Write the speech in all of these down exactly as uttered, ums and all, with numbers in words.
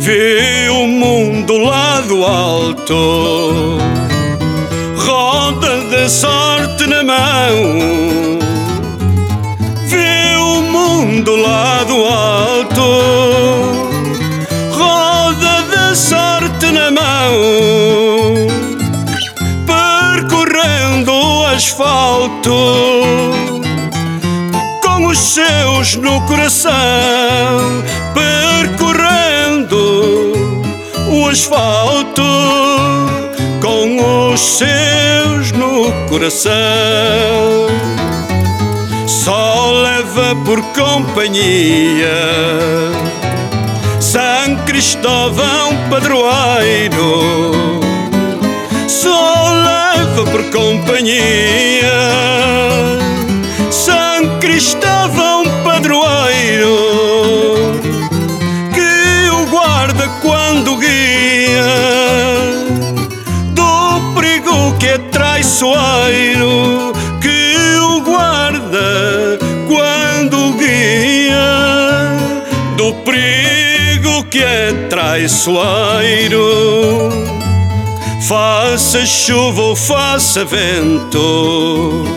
vê o mundo lá do alto, roda da sorte na mão. Vê o mundo lá do alto, roda da sorte na mão, percorrendo o asfalto com os seus no coração, percorrendo o asfalto com os seus no coração. Só leva por companhia São Cristóvão padroeiro, só leva por companhia São Cristóvão padroeiro, que o guarda quando guia do perigo que é traiçoeiro, que o guarda quando guia do perigo que é traiçoeiro. Faça chuva ou faça vento,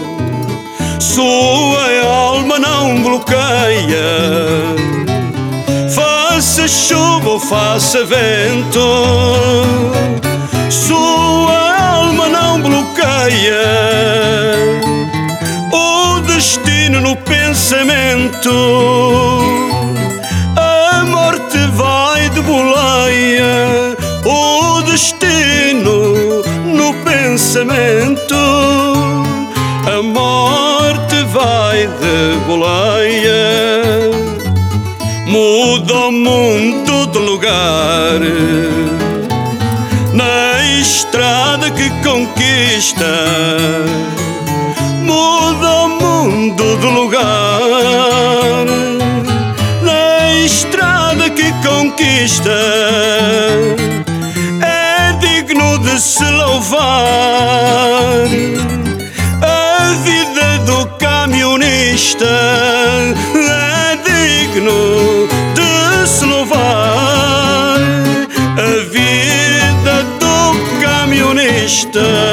sua alma não bloqueia. Faça chuva ou faça vento, sua alma não bloqueia. O destino no pensamento, a morte vai de boleia. O destino no pensamento, a morte vai de boleia. Muda o mundo de lugar na estrada que conquista, muda o mundo de lugar na estrada que conquista. É digno de se louvar a vida do camionista, é digno de se louvar a vida do camionista.